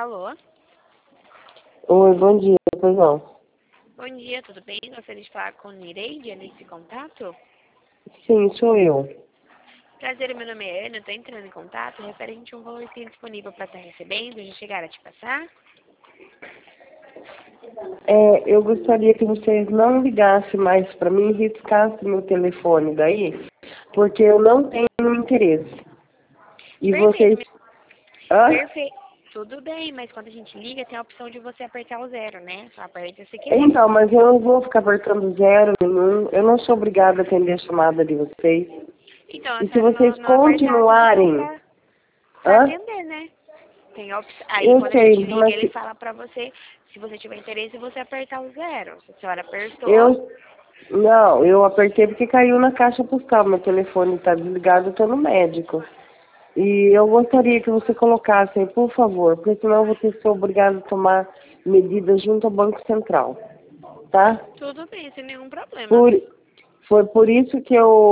Alô? Oi, bom dia, pois não. Bom dia, tudo bem? Gostaria de falar com Nireide nesse contato? Sim, sou eu. Prazer, meu nome é Ana, estou entrando em contato referente a um valor que tem disponível para estar recebendo, já chegaram a te passar? Eu gostaria que vocês não ligassem mais para mim e riscassem meu telefone daí, porque eu não tenho interesse. E Perfeito, vocês... Hã? perfeito. Tudo bem, mas quando a gente liga tem a opção de você apertar o zero, né? Só aperta se quiser. Então, mas eu não vou ficar apertando zero nenhum. Eu não sou obrigada a atender a chamada de vocês. Então, a E se senhora vocês não apertasse o botão continuarem... para Hã? atender, né? Tem a opção. Aí Eu quando a sei, gente liga, mas ele fala para você, se você tiver interesse, você apertar o zero. Se a senhora apertou, eu... Não, eu apertei porque caiu na caixa postal. Meu telefone está desligado, eu estou no médico. E eu gostaria que você colocasse aí, por favor, porque senão eu vou ter que ser obrigada a tomar medidas junto ao Banco Central, tá? tudo bem, sem nenhum problema. Por, foi por isso que eu